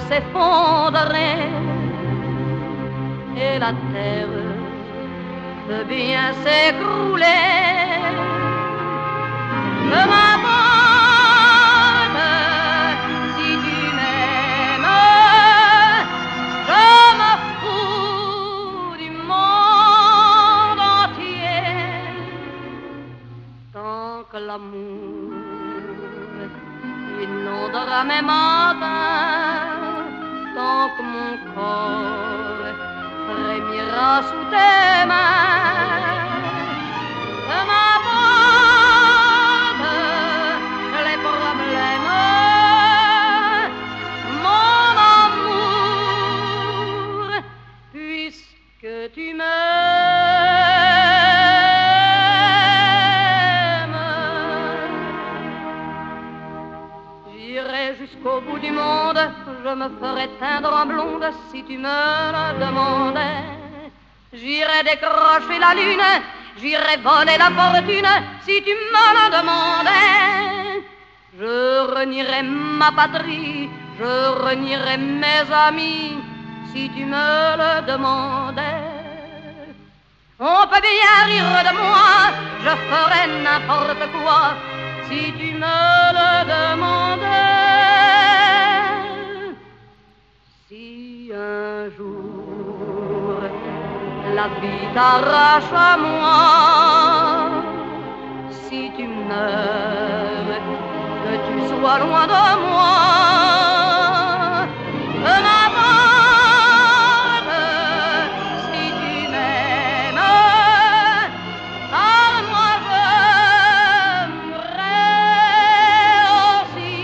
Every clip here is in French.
s'effondrer et la terre peut bien s'écrouler. Peu m'importe si tu m'aimes, je me fous du monde entier tant que l'amour inondera mes matins, tant que mon corps frémira sous tes mains. Que m'importe les problèmes, mon amour, puisque tu m'aimes. J'irai jusqu'au bout du monde, je me ferai teindre en blonde si tu me le demandais. J'irai décrocher la lune, j'irai voler la fortune si tu me le demandais. Je renierai ma patrie, je renierai mes amis si tu me le demandais. On peut bien rire de moi, je ferai n'importe quoi si tu me le demandais. Si un jour la vie t'arrache à moi, si tu meurs, que tu sois loin de moi, peu m'importe si tu m'aimes, car moi je mourrai aussi.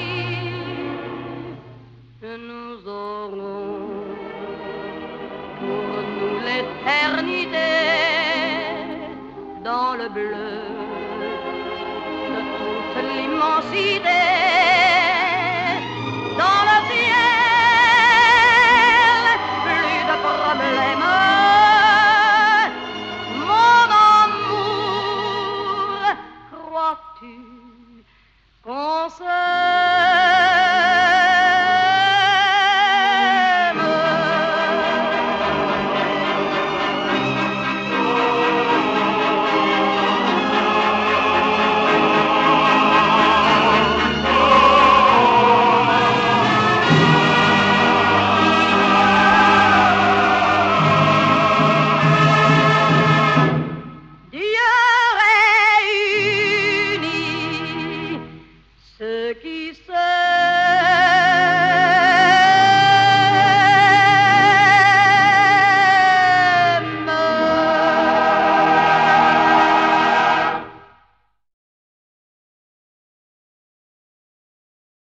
Nous aurons pour nous l'éternité dans le bleu de toute l'immensité.